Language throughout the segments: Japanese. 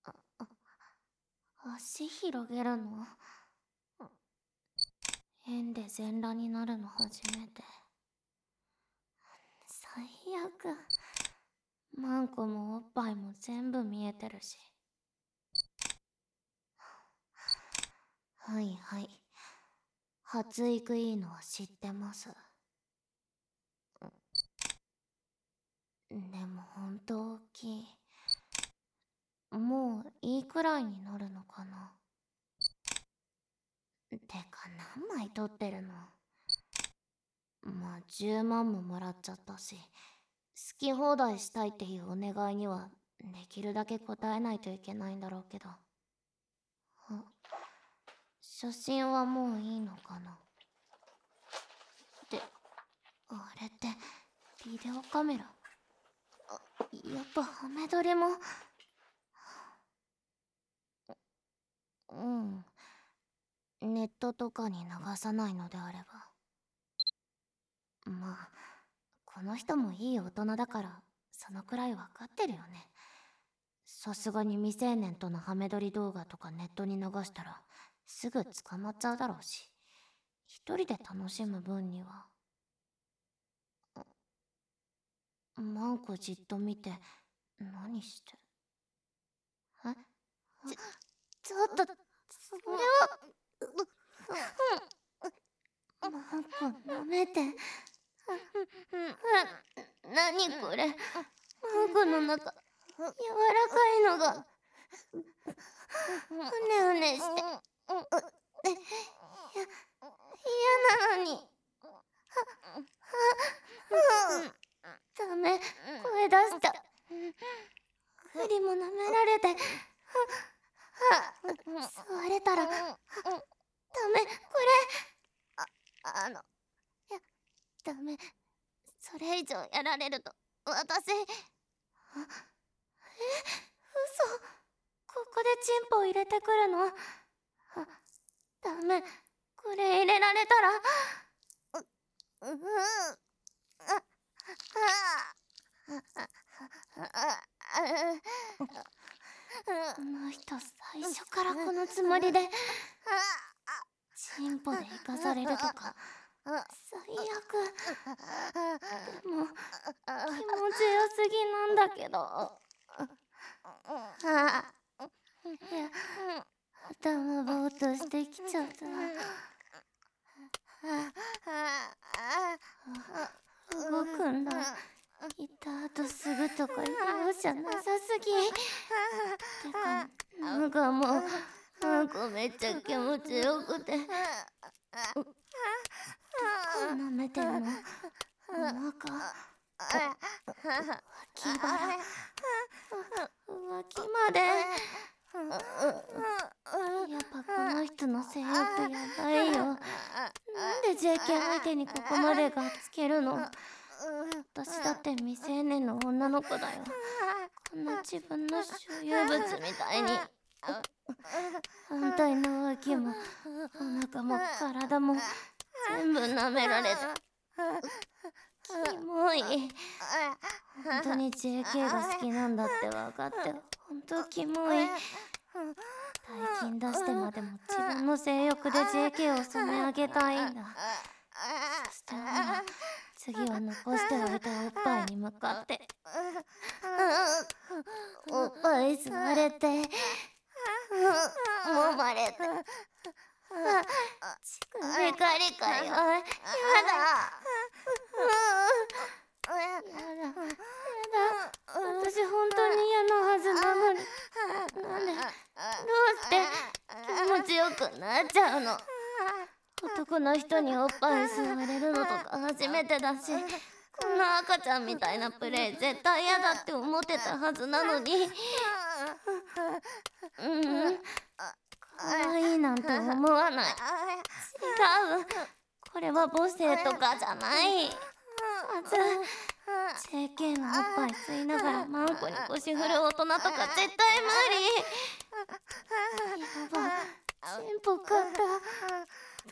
足広げるの変で全裸になるの初めて。最悪。マンコもおっぱいも全部見えてるし。はいはい。発育いいのは知ってます。でもほんと大きい。もういいくらいになるのかな。てか何枚取ってるの。まあ10万ももらっちゃったし、好き放題したいっていうお願いにはできるだけ答えないといけないんだろうけど。写真はもういいのかな。で、あれってビデオカメラ。やっぱハメ撮りも。ネットとかに流さないのであれば。まあこの人もいい大人だからそのくらいわかってるよね。さすがに未成年とのハメ撮り動画とかネットに流したらすぐ捕まっちゃうだろうし、一人で楽しむ分には。マンコじっと見て何してる。ちょっとそれは。マンコ舐めて。何これ。マンコの中柔らかいのがうねうねして嫌なのに。ダメ、声出しちゃう。フリも舐められて座れたらダメ。これダメ。それ以上やられると私。嘘。ここでチンポ入れてくるの。ダメ。これ入れられたら。この人最初からこのつもりでチンポで生かされるとか最悪。でも気持ちよすぎなんだけど。いや、頭ぼーっとしてきちゃった。動くんだ。行った後すぐとか容赦なさすぎ。てかなんかもうなんかめっちゃ気持ちよくて。どこ舐めてんの。お腹、脇腹、脇まで。やっぱこの人の性欲やばいよ。なんで JK 相手にここまでがっつけるの。私だって未成年の女の子だよ。こんな自分の所有物みたいに。反対の脇もお腹も体も全部舐められてキモい。本当に JK が好きなんだって分かって本当キモい。大金出してまでも自分の性欲で JK を染め上げたいんだ。そしてほら次は残しておいたおっぱいに向かっておっぱい吸われて揉まれて乳首カリカリ。やだやだ私本当に嫌なはずなのに。なんでどうして気持ちよくなっちゃうの。男の人におっぱい吸われるのとか初めてだし、こんな赤ちゃんみたいなプレイ絶対嫌だって思ってたはずなのに。可愛いなんて思わない。違う。これは母性とかじゃないはず。JK のおっぱい吸いながらマンコに腰振る大人とか絶対無理。やば、チンポ買った。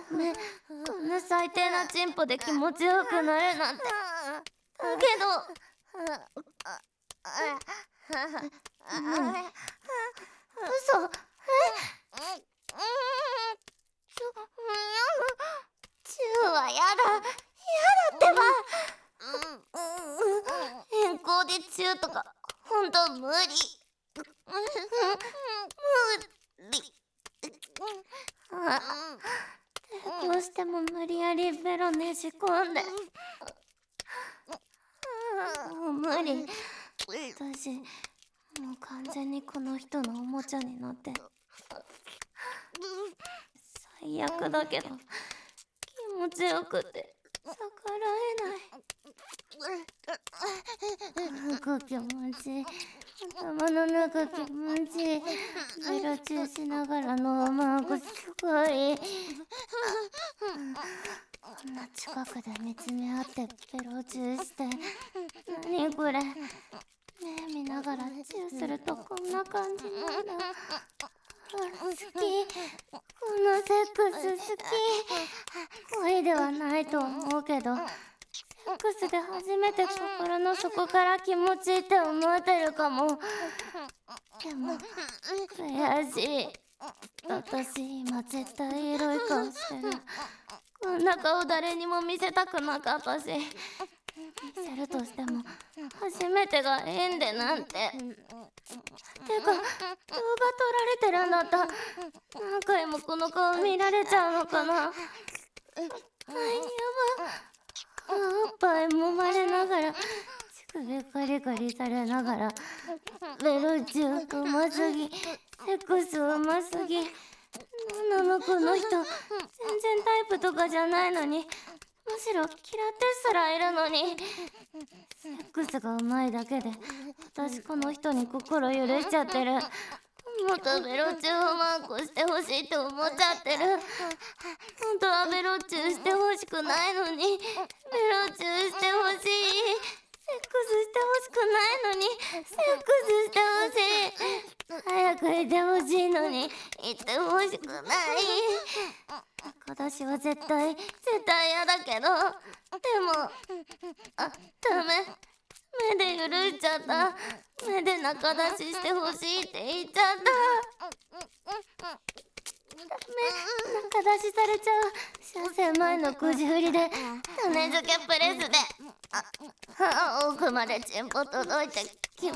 ダメ、こんな最低なチンポで気持ちよくなるなんて。だけど何中とかほんと無理。無理。どうしても無理やりベロねじ込んで。もう無理。私もう完全にこの人のおもちゃになって最悪だけど気持ちよくて逆らえない。なんか気持ちいい。頭の中気持ちいい。ベロチューしながらのマークすごい。こんな近くで見つめ合ってベロチューして。何これ。目見ながらチューするとこんな感じなんだ。好き。このセックス好き。恋ではないと思うけどセックスで初めて心の底から気持ちいいって思ってるかも。でも悔しい。私今絶対エロい顔してる。こんな顔誰にも見せたくなかったし、見せるとしても初めてが縁でなんて。てか動画撮られてるんだった。何回もこの顔見られちゃうのかな。やば。おっぱい揉まれながら乳首カリカリされながらベロチューうますぎ、セックスうますぎ。なんなのこの人、全然タイプとかじゃないのに、むしろ嫌ってすらいるのに。セックスがうまいだけで私この人に心許しちゃってる。もっとベロチューをマークしてほしいって思っちゃってる。本当はベロチューしてほしくないのにベロチューしてほしい。セックスしてほしくないのにセックスしてほしい。早くいてほしいのに言ってほしくない。私は絶対嫌だけど、でもダメ。目で許しちゃった。目で仲出ししてほしいって言っちゃった。ダメ、仲出しされちゃう。車線前のくじ振りで種付けプレスで奥までチンポ届いて気持ちいい。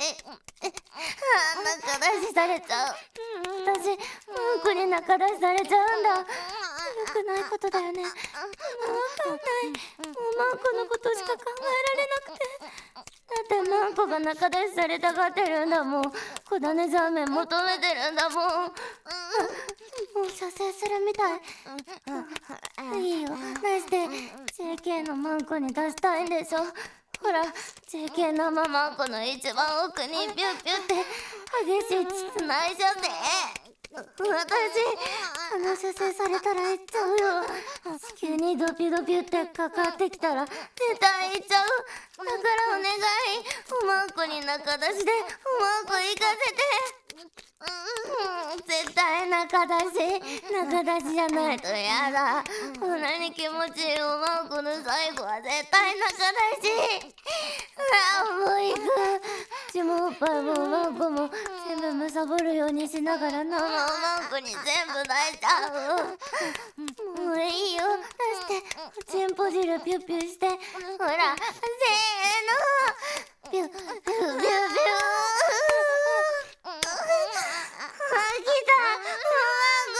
仲出しされちゃう。私マンコに仲出しされちゃうんだ。良くないことだよね。わかんない。もうマンコのことしか考えられなくて。だってマンコが仲出しされたがってるんだもん。小種ザーメン求めてるんだもん。もう射精するみたい。いいよ、出して。 JK のマンコに出したいんでしょ。ほら JK 生マンコの一番奥にピュッピュって激しい膣内射精。私射精されたら行っちゃうよ。急にドピュドピュってかかってきたら絶対行っちゃう。だからお願い、おまんこに仲出しでおまんこ行かせて。絶対仲出しじゃないとやだ。こんなに気持ちいいおまんこの最後は絶対仲出し。もう行く。血もおっぱいもおまんこも全部むさぼるようにしながら生おまんこに全部出しちゃう。もういいよ、出して。おちんぽ汁ピュッピュして。ほらせーの、ピュッピュッピュッピュッ。来た、うまく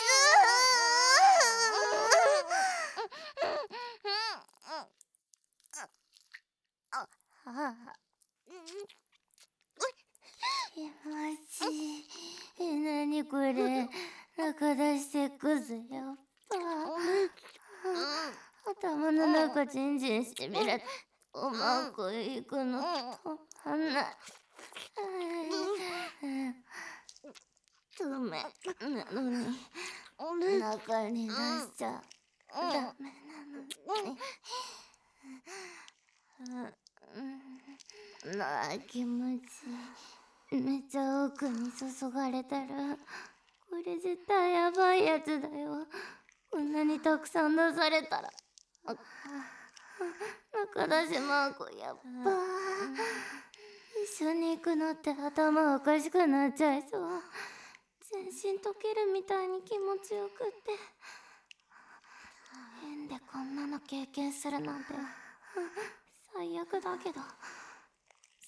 いく。気持ちいい。なにこれ、中出しセックスやっぱ。頭の中チンチンしびれておまんこ行くの止まんない。ダメなのに中に出しちゃダメなのに。気持ちいい。めっちゃ奥に注がれてる。これ絶対やばいやつだよ。こんなにたくさん出されたら。中出しマーコやっぱ一緒に行くのって頭おかしくなっちゃいそう。全身溶けるみたいに気持ちよくって。変でこんなの経験するなんて最悪だけど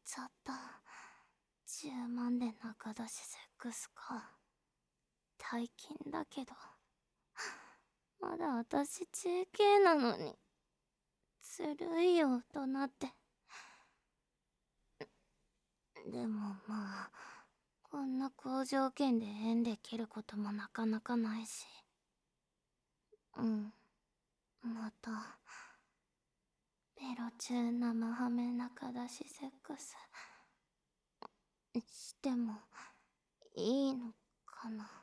ちゃった。10万で仲出しセックスか。大金だけど、まだ私 JK なのに。ずるいよ、大人って。でもまあ、こんな好条件で縁できることもなかなかないし。うん。また、ベロ中生ハメ中出しセックスしてもいいのかな。